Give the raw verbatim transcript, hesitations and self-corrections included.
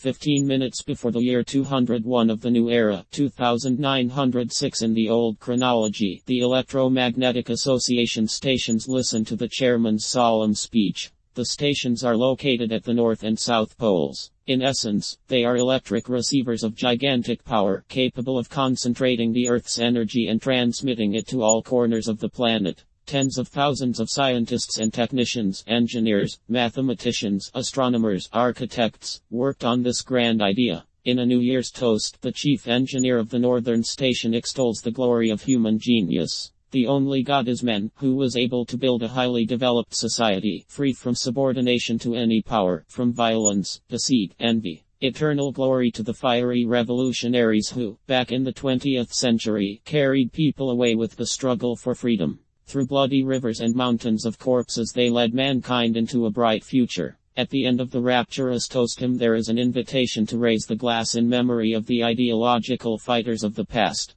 fifteen minutes before the year two hundred one of the new era, two thousand nine hundred six in the old chronology. The Electromagnetic Association stations listen to the chairman's solemn speech. The stations are located at the north and south poles. In essence, they are electric receivers of gigantic power, capable of concentrating the Earth's energy and transmitting it to all corners of the planet. Tens of thousands of scientists and technicians, engineers, mathematicians, astronomers, architects, worked on this grand idea. In a New Year's toast, the chief engineer of the northern station extols the glory of human genius. The only God is man, who was able to build a highly developed society, free from subordination to any power, from violence, deceit, envy. Eternal glory to the fiery revolutionaries who, back in the twentieth century, carried people away with the struggle for freedom. Through bloody rivers and mountains of corpses they led mankind into a bright future. At the end of the rapturous toast hymn there is an invitation to raise the glass in memory of the ideological fighters of the past.